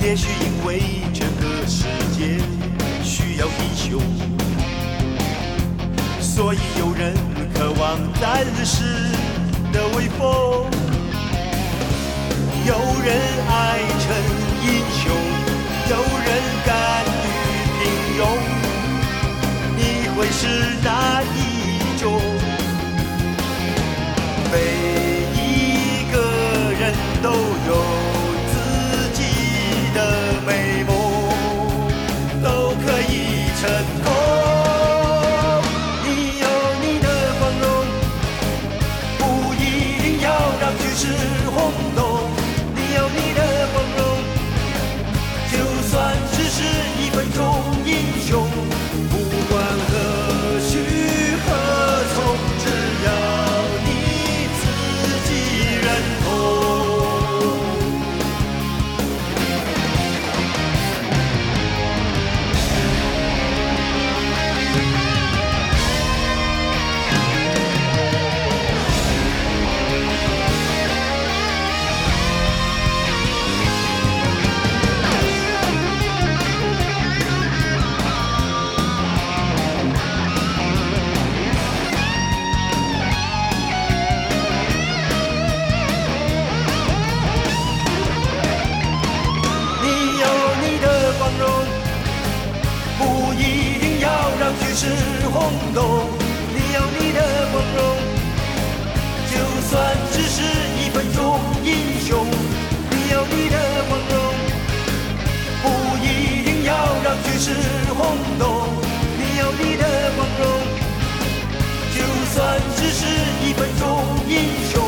也许因为这个世界需要英雄，所以有人渴望暂时的威风，有人爱成英雄，有人甘于平庸，你会是哪一种？每一个人都有自己的美梦，都可以成功。你有你的光荣，不一定要让局势轰动。你有你的光荣，就算只是1分钟英雄，不管何去何从，只要你自己认同。不一定要让局势轰动，你有你的光荣，就算只是1分钟英雄。你有你的光荣，不一定要让局势轰动，你有你的光荣，就算只是1分钟英雄。